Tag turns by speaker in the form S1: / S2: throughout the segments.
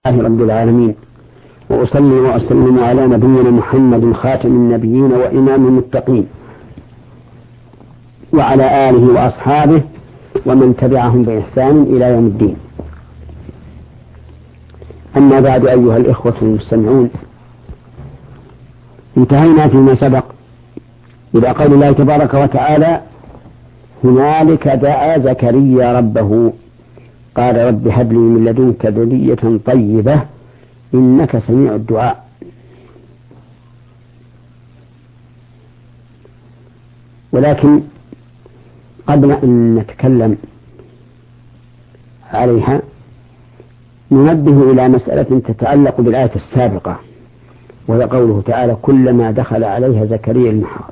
S1: لله رب العالمين، وأصلي وأسلم على نبينا محمد خاتم النبيين وإمام المتقين، وعلى آله وأصحابه ومن تبعهم بإحسان إلى يوم الدين. أما بعد، أيها الإخوة المستمعون، انتهينا فيما سبق إلى قول الله تبارك وتعالى: هنالك دعا زكريا ربه قال رب هب لي من لدنك ذرية طيبة إنك سميع الدعاء. ولكن قبل أن نتكلم عليها ننبه إلى مسألة تتعلق بالآية السابقة، وهي قوله تعالى: كلما دخل عليها زكريا المحراب.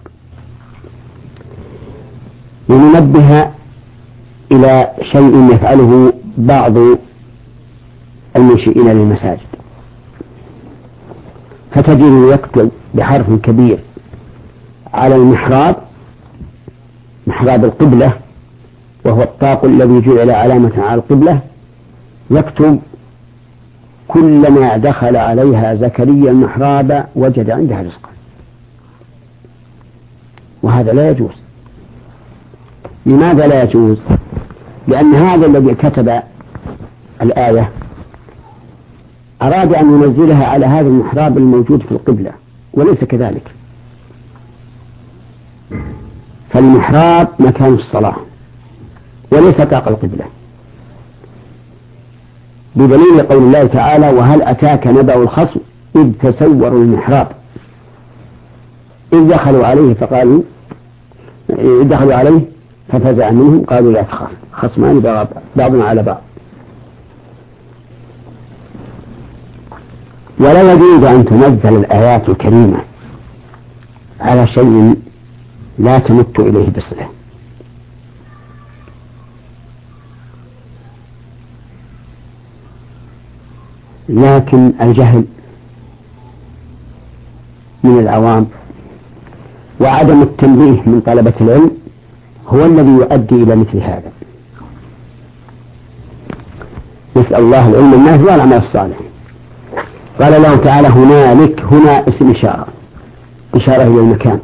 S1: وننبه إلى شيء يفعله بعض المنشئين للمساجد، فتجد يكتب بحرف كبير على المحراب، محراب القبلة وهو الطاق الذي جعل علامة على القبلة، يكتب: كلما دخل عليها زكريا المحراب وجد عندها رزقا. وهذا لا يجوز. لماذا لا يجوز؟ لأن هذا الذي كتب الآية أراد أن ينزلها على هذا المحراب الموجود في القبلة، وليس كذلك. فالمحراب مكان الصلاة وليس طاق القبلة، بدليل قول الله تعالى: وهل أتاك نبأ الخصم إذ تسوروا المحراب إذ دخلوا عليه ففزع منهم قالوا لا تخاف خصمان بعضنا على بعض. ولا يجوز أن تنزل الآيات الكريمة على شيء لا تمت إليه بصلة. لكن الجهل من العوام وعدم التنبيه من طلبة العلم هو الذي يؤدي إلى مثل هذا. نسأل الله العلم النافع والعمل الصالح. قال الله تعالى: هنالك، هنا اسم إشارة إلى المكان،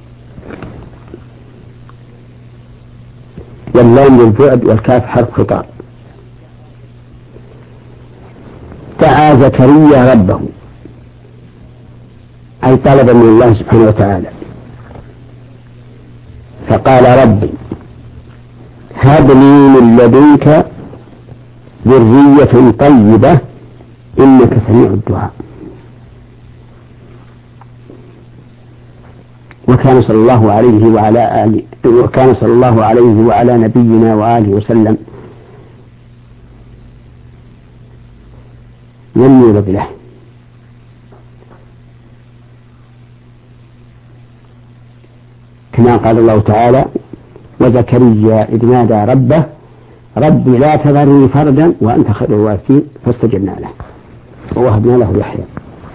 S1: واللام للبعد والكاف حرف خطاب. دعا زكريا ربه، أي طلب من الله سبحانه وتعالى، فقال: ربي هب لي من لدنك ذرية طيبة إنك سميع الدعاء. وكان صلى الله عليه وعلى نبينا وآله وسلم ينير له، كما قال الله تعالى: وزكريا إذ نادى ربه ربي لا تذرني فردا وأنت خير الوارثين فاستجبنا له ووهبنا له يحيى.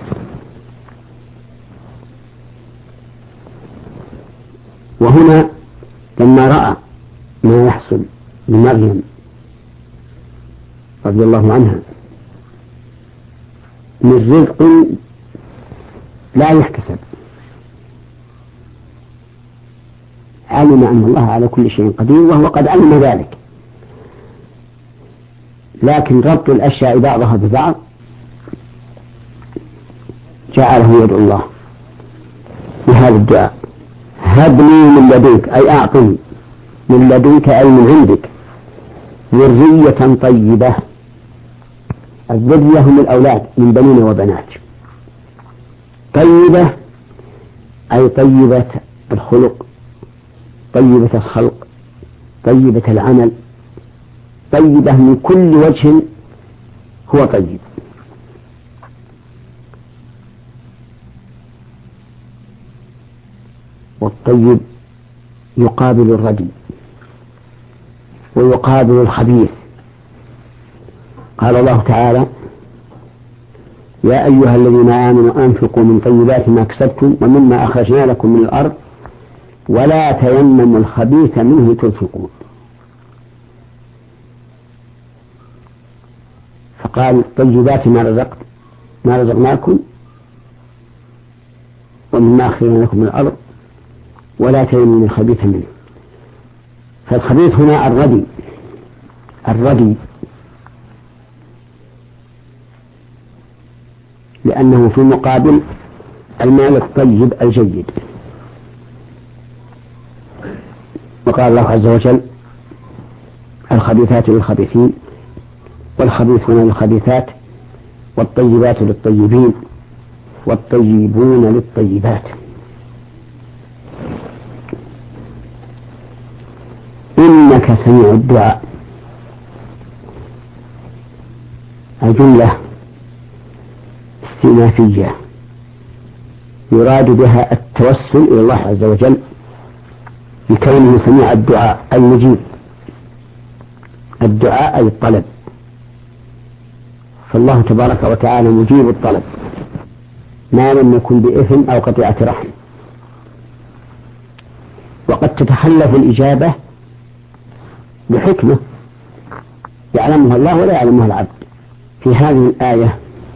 S1: وهنا لما رأى ما يحصل لمريم رضي الله عنها من رزق لا يحتسب، علم أن الله على كل شيء قدير، وهو قد علم ذلك، لكن ربط الأشياء بعضها ببعض جعله يدعو الله بهذا الدعاء: هب لي من لدنك، أي أعطني من لدنك أي من عندك ذرية طيبة. الذرية هم الأولاد من بنين وبنات. طيبة أي طيبة الخلق، طيبة الخلق، طيبة العمل، طيبة من كل وجه هو طيب. والطيب يقابل الردي ويقابل الخبيث. قال الله تعالى: يا أيها الذين آمنوا أنفقوا من طيبات ما كسبتم ومما أخرجنا لكم من الأرض ولا تيمموا الخبيث منه تنفقون. فقال طيبات ما رزقناكم ومما أخرجنا لكم من الأرض ولا تيمموا الخبيث منه. فالخبيث هنا الردي لأنه في مقابل المال الطيب الجيد. وقال الله عز وجل الخبيثات للخبيثين والخبيثون للخبيثات والطيبات للطيبين والطيبون للطيبات. إنك سميع الدعاء. الجملة استئنافية يراد بها التوسل إلى الله عز وجل بكونه سميع الدعاء المجيب. الدعاء أي الطلب، فالله تبارك وتعالى مجيب الطلب ما لم يكن بإثم أو قطيعة رحم. وقد تتخلف الإجابة بحكمة يعلمها الله ولا يعلمها العبد. في هذه الآية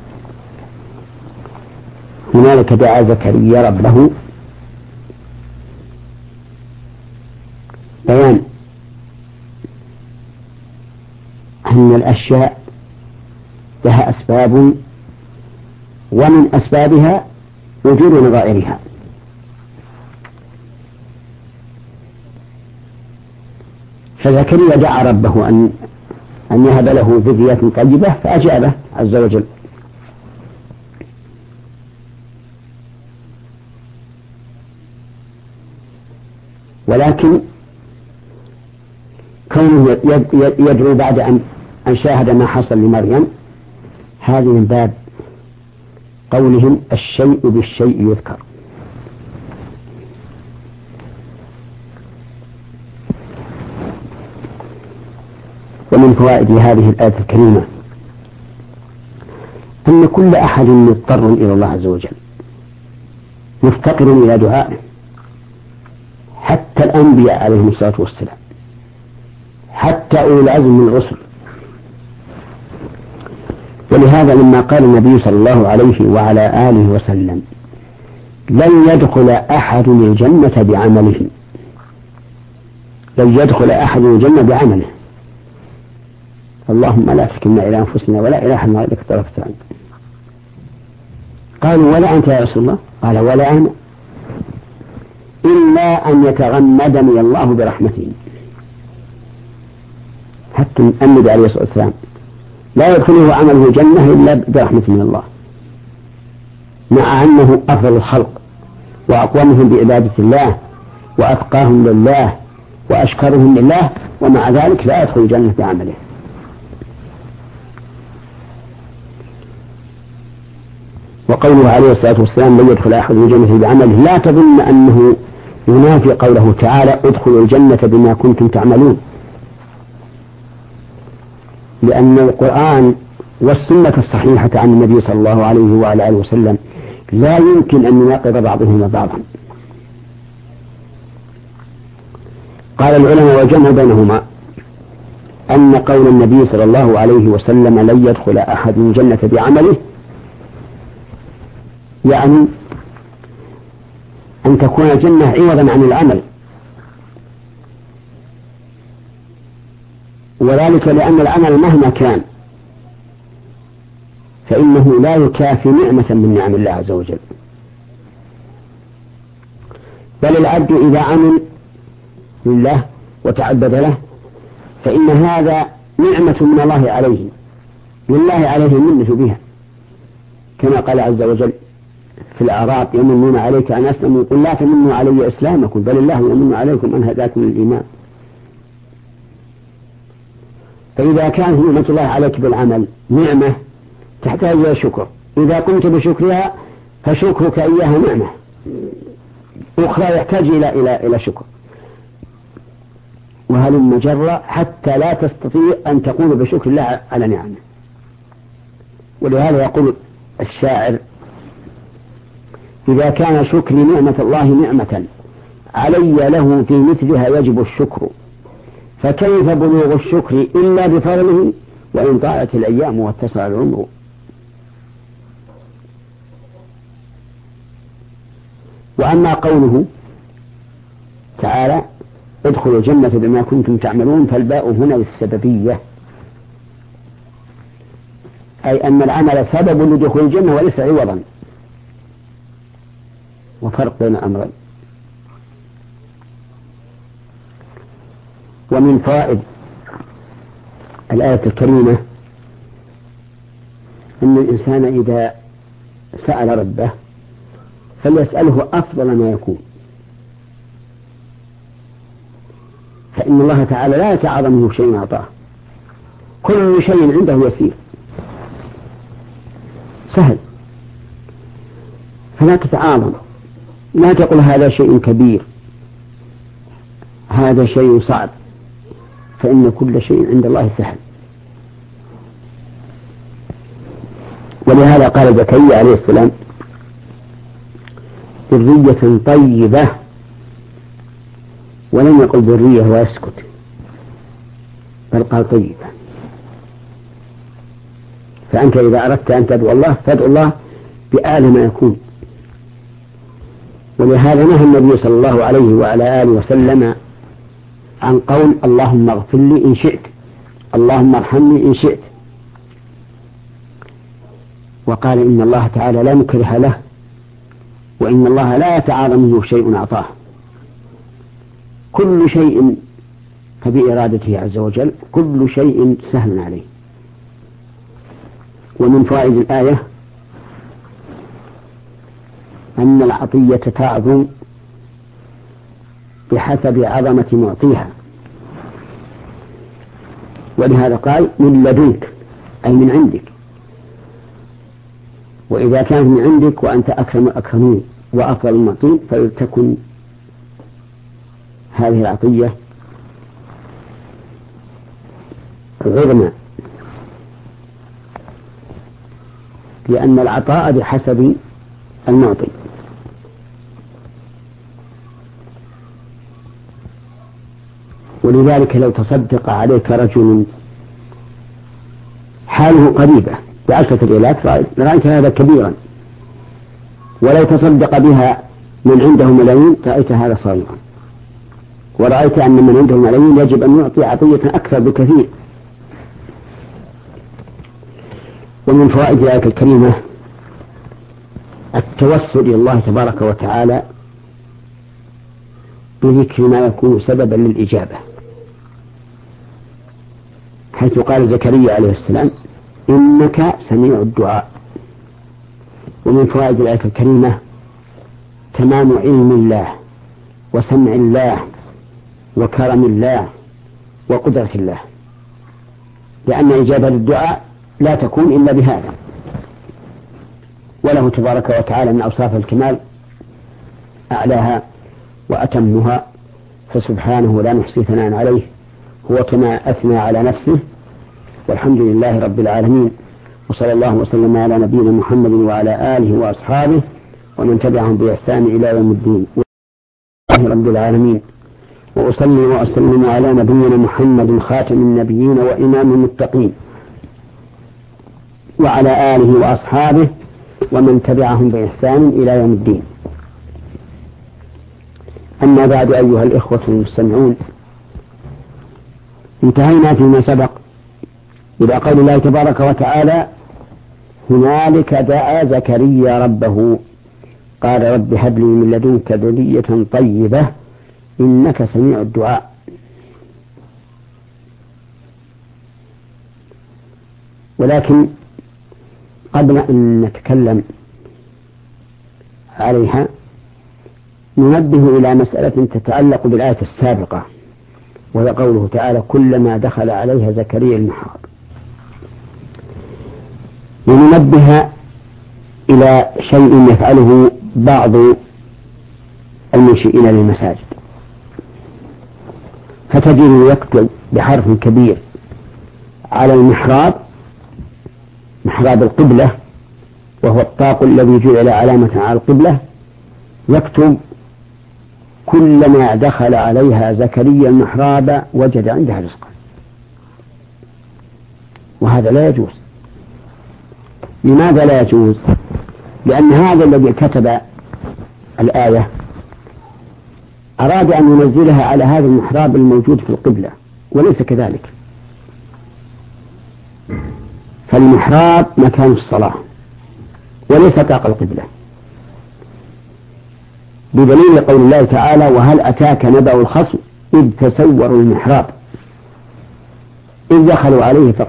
S1: هنالك دعا زكريا ربه بيان أن الأشياء لها أسباب ومن أسبابها وجود نظائرها. فزكريا دعا ربه أن يهب له ذرية طيبة فأجابه عز وجل. ولكن كونه يدعو بعد أن شاهد ما حصل لمريم هذه من باب قولهم الشيء بالشيء يذكر. ومن فوائد هذه الآية الكريمة أن كل أحد مضطر إلى الله عز وجل مفتقر إلى دعائه، حتى الأنبياء عليهم الصلاة والسلام، حتى أولي العزم من الرسل. ولهذا لما قال النبي صلى الله عليه وعلى آله وسلم لن يدخل أحد الجنة بعمله، لن يدخل أحد الجنة بعمله، اللهم لا تكلنا إلى أنفسنا ولا إلى أحد غيرك طرفة عين. قالوا ولا أنت يا رسول الله؟ قال ولا أنا، إلا أن يتغمدني الله برحمته. حتى النبي عليه الصلاة والسلام لا يدخله عمله الجنة إلا برحمة من الله، مع أنه أفضل الخلق وأقومهم بعبادة الله وأتقاهم لله وأشكرهم لله، ومع ذلك لا يدخل الجنة بعمله. وقوله عليه الصلاة والسلام لن يدخل أحد الجنة بعمله لا تظن أنه ينافي قوله تعالى ادخلوا الجنة بما كنتم تعملون، لأن القرآن والسنة الصحيحة عن النبي صلى الله عليه وعلى آله وسلم لا يمكن أن يناقض بعضهما بعضا. قال العلماء وجمع بينهما أن قول النبي صلى الله عليه وسلم لن يدخل أحد الجنة بعمله يعني أن تكون الجنة عوضا عن العمل، وذلك لأن العمل مهما كان فإنه لا يكافي نعمة من نعم الله عز وجل. بل العبد إذا عمل لله وتعبد له فإن هذا نعمة من الله عليه، لله عليه المنة بها، كما قال عز وجل في الأعراب يمنون عليك أن أسلموا قل لا تمنوا علي إسلامكم بل الله يمن عليكم أن هداكم للإيمان. فإذا كانت نعمة الله عليك بالعمل نعمة تحتاج إلى شكر، إذا قمت بشكرها فشكرك إياها نعمة أخرى يحتاج إلى شكر، وهلم جرى حتى لا تستطيع أن تقول بشكر الله على نعمه. ولهذا يقول الشاعر إذا كان شكري نعمة الله نعمة علي له في مثلها يجب الشكر، فكيف بلوغ الشكر إلا بفضله وإن ضاعت الأيام واتصل العمر. وأما قوله تعالى ادخلوا الجنة بما كنتم تعملون، فالباء هنا للسببية، أي أن العمل سبب لدخول الجنة وليس عوضا، وفرق بين الأمرين. ومن فوائد الآية الكريمة أن الإنسان إذا سأل ربه فليسأله أفضل ما يكون، فإن الله تعالى لا يتعاظم منه شيء أعطاه، كل شيء عنده يسير سهل، فلا تتعاظم، لا تقل هذا شيء كبير هذا شيء صعب، فإن كل شيء عند الله سهل. ولهذا قال زكريا عليه السلام ذرية طيبة، ولم يقل ذرية ويسكت، بل قال طيبة. فأنت إذا أردت أن تدعو الله فادعو الله بأعلى ما يكون. ولهذا نهى النبي صلى الله عليه وعلى آله وسلم عن قول اللهم اغفر لي إن شئت، اللهم ارحمني إن شئت، وقال إن الله تعالى لا مكره له، وإن الله لا يتعاظم منه شيء أعطاه، كل شيء فبإرادته عز وجل، كل شيء سهل عليه. ومن فوائد الآية أن العطية تعظم بحسب عظمة معطيها، ولهذا قال من لدنك أي من عندك، وإذا كانت من عندك وأنت أكرم الأكرمين وأفضل المعطين فلتكن هذه العطية عظمى، لأن العطاء بحسب المعطي. ولذلك لو تصدق عليك رجل حاله قريبة ب10 ريالات رأيت هذا كبيرا، ولو تصدق بها من عنده ملايين رأيت هذا صغيرا، ورأيت أن من عنده ملايين يجب أن يعطي عطية أكثر بكثير. ومن فوائد الآية الكريمة التوسل إلى الله تبارك وتعالى بذكر ما يكون سببا للإجابة، حيث قال زكريا عليه السلام إنك سميع الدعاء. ومن فوائد الآية الكريمة تمام علم الله وسمع الله وكرم الله وقدرة الله، لأن إجابة الدعاء لا تكون إلا بهذا، وله تبارك وتعالى من أوصاف الكمال أعلاها وأتمها، فسبحانه لا نحصي ثناء عليه، هو كما أثنى على نفسه. والحمد لله رب العالمين، وصلى الله وسلم على نبينا محمد وعلى آله وأصحابه ومن تبعهم بإحسان إلى يوم الدين. رب العالمين، وأصلي وأسلم على نبينا محمد خاتم النبيين وإمام المتقين وعلى آله وأصحابه ومن تبعهم بإحسان إلى يوم الدين. أما بعد أيها الإخوة المستمعون، انتهينا فيما سبق إلى قول الله تبارك وتعالى هنالك دعا زكريا ربه قال رب هب لي من لدنك ذرية طيبة إنك سميع الدعاء. ولكن قبل أن نتكلم عليها ننبه إلى مسألة تتعلق بالآية السابقة، وهي قوله تعالى كلما دخل عليها زكريا المحراب، لننبه إلى شيء يفعله بعض المنشئين للمساجد، فتجد يكتب بحرف كبير على المحراب، محراب القبلة وهو الطاق الذي جعل علامة على القبلة، يكتب كلما دخل عليها زكريا المحراب وجد عندها رزقا. وهذا لا يجوز. لماذا لا يجوز؟ لأن هذا الذي كتب الآية أراد أن ينزلها على هذا المحراب الموجود في القبلة، وليس كذلك. فالمحراب مكان الصلاة وليس طاق القبلة، بدليل قول الله تعالى: وهل أتاك نبأ الخصم إذ تسوروا المحراب إذ دخلوا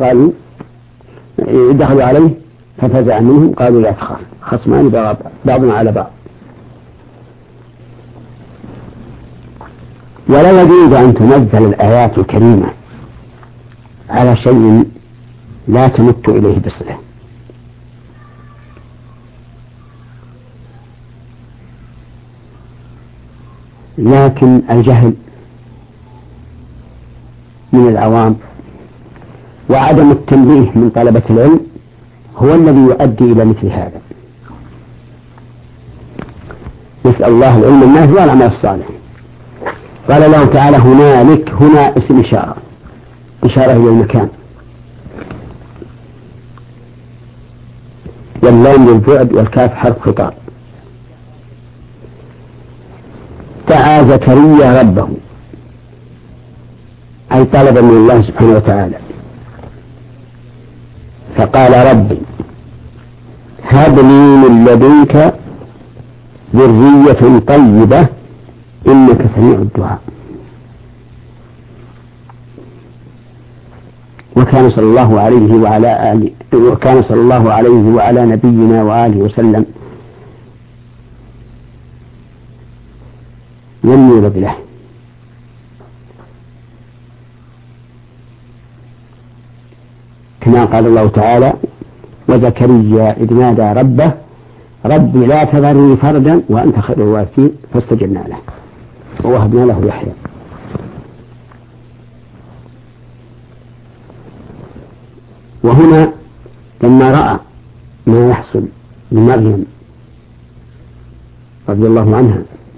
S1: عليه ففزع منهم قالوا لا تخاف خصمان بعضنا على بعض. ولا يجوز أن تنزل الآيات الكريمة على شيء لا تمت إليه بصلة. لكن الجهل من العوام وعدم التنبيه من طلبة العلم هو الذي يؤدي إلى مثل هذا. نسأل الله العلم النافع والعمل الصالح. قال الله تعالى: هنالك، هنا اسم إشارة إلى المكان، واللام للبعد والكاف حرف خطاب. دعا زكريا ربه، أي طلب من الله سبحانه وتعالى، فقال: ربي هب لي من لدنك ذرية طيبة إنك سميع الدعاء. وكان صلى الله عليه وعلى نبينا وآله وسلم لم يولد له، كما قال الله تعالى: وزكريا إذ نادى ربه ربي لا تذرني فردا وأنت خير الوارثين فاستجبنا له ووهبنا له يحيى. وهنا لما رأى ما يحصل لمريم رضي الله عنها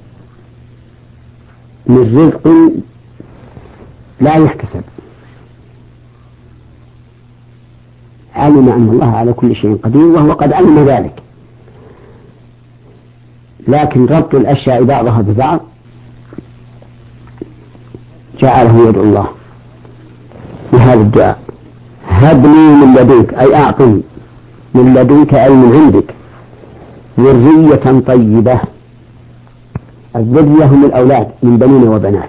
S1: من رزق لا يحتسب، علم أن الله على كل شيء قدير، وهو قد علم ذلك، لكن ربط الأشياء بعضها ببعض جعله يدعو الله بهذا الدعاء: هب لي من لدنك، أي أعطني من لدنك أي من عندك ذرية طيبة. الذرية هم الأولاد من بنين وبنات.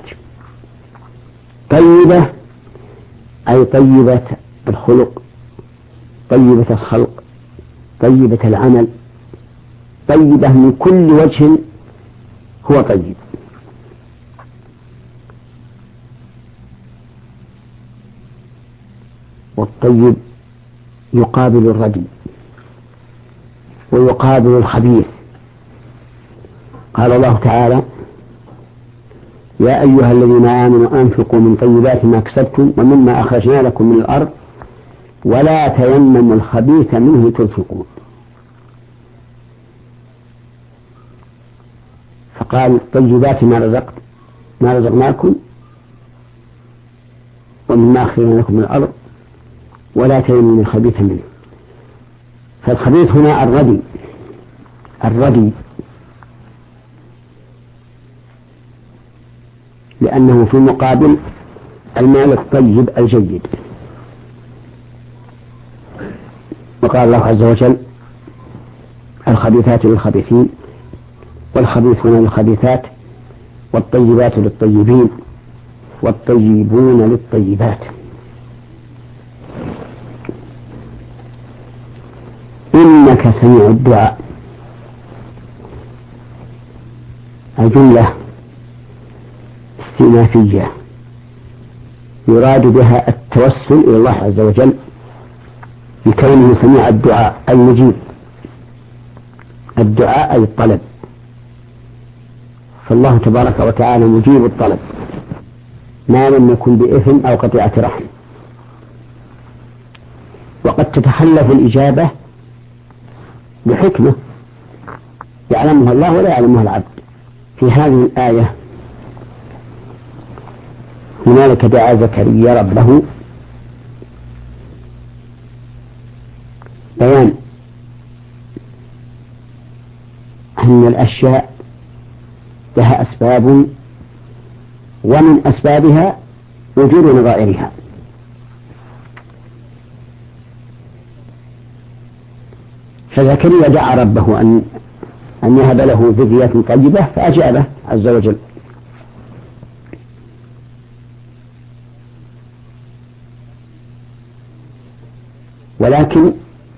S1: طيبة أي طيبة الخلق، طيبة الخلق، طيبة العمل، طيبة من كل وجه هو طيب. والطيب يقابل الردي ويقابل الخبيث. قال الله تعالى: يا أيها الذين آمنوا أنفقوا من طيبات ما كسبتم ومما أخرجنا لكم من الأرض ولا تيمموا الخبيث منه تنفقون. فقال: طيبات ما رزقناكم ومما أخرجنا لكم من الأرض ولا تيمموا الخبيث منه. فالخبيث هنا الردي لأنه في مقابل المال الطيب الجيد. وقال الله عز وجل: الخبيثات للخبيثين والخبيثون للخبيثات والطيبات للطيبين والطيبون للطيبات. إنك سميع الدعاء. الجملة استئنافية يراد بها التوسل إلى الله عز وجل بكونه سميع الدعاء المجيب. الدعاء أي الطلب، فالله تبارك وتعالى مجيب الطلب ما لم يكن بإثم أو قطيعة رحم. وقد تتخلف الإجابة بحكمة يعلمها الله ولا يعلمها العبد. في هذه الآية هنالك دعا زكريا ربه أن الأشياء لها أسباب، ومن أسبابها وجود نظائرها. فزكريا دعا ربه أن يهب له ذرية طيبة فأجابه عز وجل. ولكن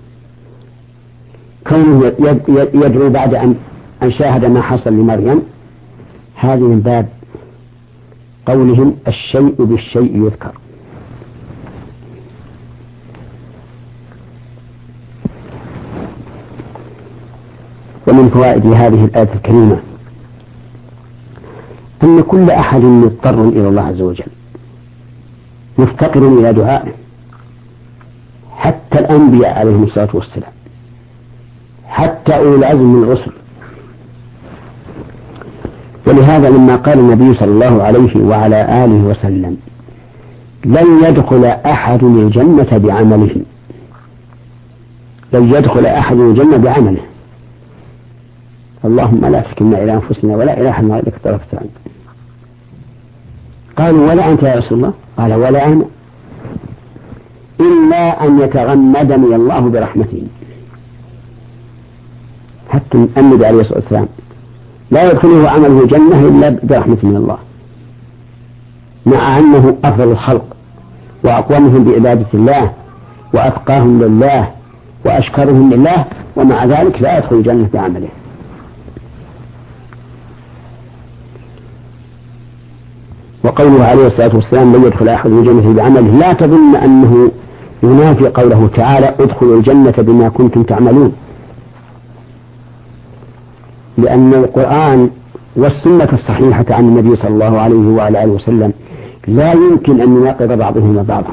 S1: كونه يدعو بعد أن شاهد ما حصل لمريم، هذه من باب قولهم الشيء بالشيء يذكر. ومن فوائد هذه الآية الكريمة أن كل أحد مضطر إلى الله عز وجل، مفتقر إلى دعائه، حتى الأنبياء عليهم الصلاة والسلام، حتى أولي العزم من الرسل. ولهذا لما قال النبي صلى الله عليه وعلى آله وسلم لن يدخل أحد الجنة بعمله، لن يدخل أحد الجنة بعمله، اللهم لا تكلنا إلى أنفسنا ولا إلى أحد غيرك طرفة عين. قالوا ولا أنت يا رسول الله؟ قال ولا أنا، إلا أن يتغمدني الله برحمته. حتى النبي عليه الصلاة والسلام لا يدخله عمله جنة إلا برحمة من الله، مع أنه أفضل الخلق وأقومهم بعبادة الله وأتقاهم لله وأشكرهم لله، ومع ذلك لا يدخل الجنة بعمله. وقوله عليه الصلاة والسلام لن يدخل أحد الجنة بعمله لا تظن أنه ينافي قوله تعالى ادخلوا الجنة بما كنتم تعملون، لأن القرآن والسنة الصحيحة عن النبي صلى الله عليه وعلى آله وسلم لا يمكن أن يناقض بعضهما بعضا.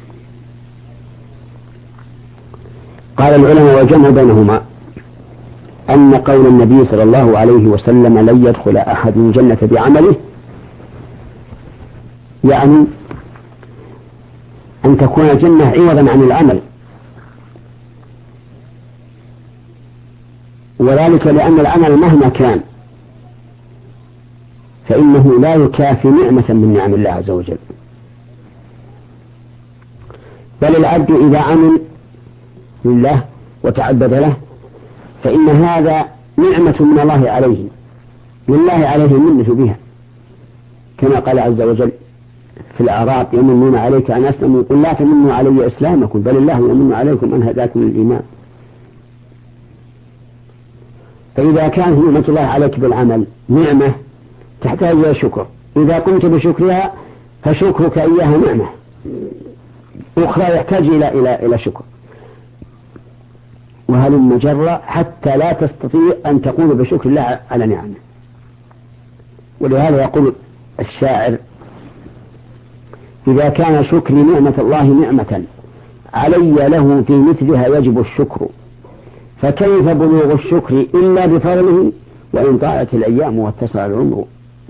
S1: قال العلماء والجمع بينهما أن قول النبي صلى الله عليه وسلم لن يدخل أحد الجنة بعمله يعني أن تكون الجنة عوضا عن العمل، وذلك لأن العمل مهما كان فإنه لا يكافي نعمة من نعم الله عز وجل، بل العبد إذا عمل لله وتعبد له فإن هذا نعمة من الله عليه، لله عليه المنة بها، كما قال عز وجل في الأعراب يمنون عليك أن أسلموا قل لا تمنوا علي إسلامكم بل الله يمن عليكم أن هداكم للإيمان. فإذا كانت نعمة الله عليك بالعمل نعمة تحتاج إلى شكر، إذا قمت بشكرها فشكرك إياها نعمة أخرى يحتاج إلى شكر، وهلم جرى حتى لا تستطيع أن تقول بشكر الله على نعمه. ولهذا يقول الشاعر إذا كان شكري نعمة الله نعمة علي له في مثلها يجب الشكر، فكيف بلوغ الشكر إلا بفضله وإن طالت الأيام واتسع العمر.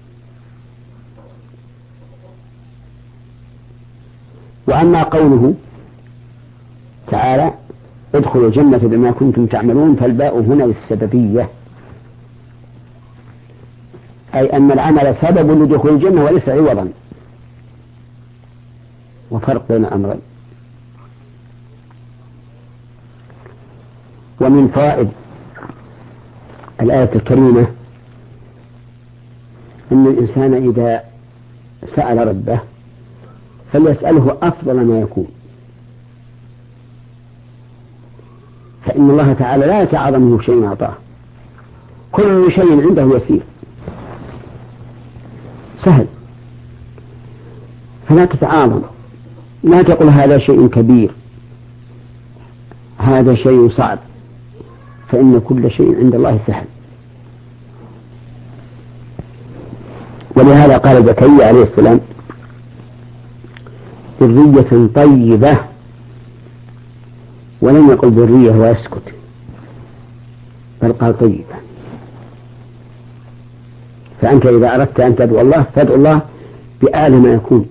S1: وأما قوله تعالى ادخلوا الجنة بما كنتم تعملون فالباء هنا للسببية، أي أن العمل سبب لدخول الجنة وليس عوضا، وفرق بين الأمرين. ومن فوائد الآية الكريمة أن الإنسان إذا سأل ربه فليسأله أفضل ما يكون، فإن الله تعالى لا يتعاظم منه شيء أعطاه، كل شيء عنده يسير سهل، فلا تتعاظم، لا تقل هذا شيء كبير هذا شيء صعب، فإن كل شيء عند الله سهل. ولهذا قال زكريا عليه السلام ذرية طيبة، ولم يقل ذرية ويسكت، بل قال طيبة. فأنت إذا أردت أن تدعو الله فادعو الله بأعلى ما يكون.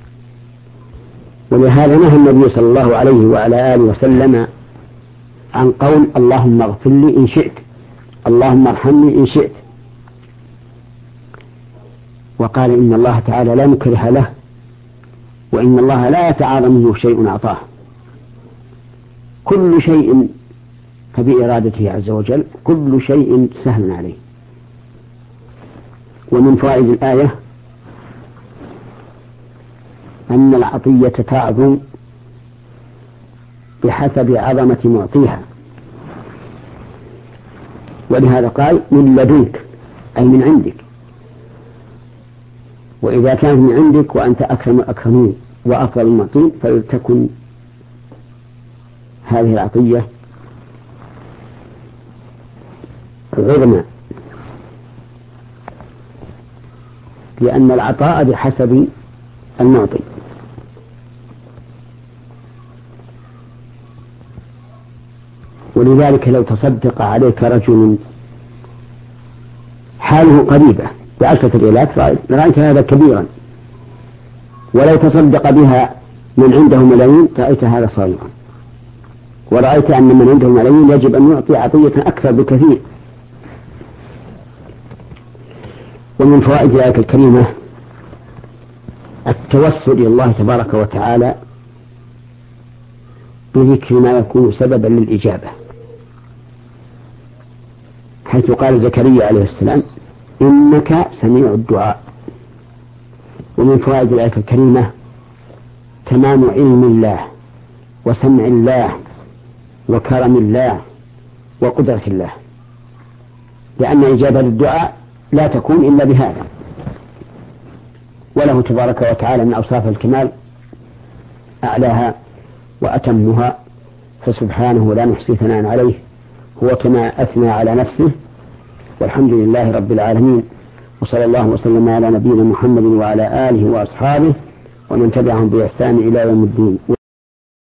S1: ولهذا نهى النبي صلى الله عليه وعلى آله وسلم عن قول اللهم اغفر لي إن شئت اللهم ارحمني إن شئت. وقال إن الله تعالى لا مكره له، وإن الله لا يتعارض منه شيء أعطاه، كل شيء فبإرادته عز وجل، كل شيء سهل عليه. ومن فوائد الآية أن العطية تعظم بحسب عظمة معطيها، ولهذا قال من لدنك أي من عندك، وإذا كانت من عندك وأنت أكرم الأكرمين وأفضل المعطين فلتكن هذه العطية عظمى، لأن العطاء بحسب المعطي. ولذلك لو تصدق عليك رجل حاله قريبة ب10 ريالات رأيت هذا كبيرا، ولو تصدق بها من عنده ملايين رأيت هذا صغيرا، ورأيت أن من عنده ملايين يجب أن يعطي عطية أكثر بكثير. ومن فوائد الآية الكريمة التوسل إلى الله تبارك وتعالى بذكر ما يكون سببا للإجابة، حيث قال زكريا عليه السلام إنك سميع الدعاء. ومن فوائد الآية الكريمة تمام علم الله وسمع الله وكرم الله وقدرة الله، لأن إجابة الدعاء لا تكون إلا بهذا، وله تبارك وتعالى من أوصاف الكمال أعلاها وأتمها، فسبحانه لا نحصي ثناء عليه، هو كما أثنى على نفسه. والحمد لله رب العالمين، وصلى الله وسلم على نبينا محمد وعلى آله وأصحابه ومن تبعهم بإحسان إلى يوم الدين.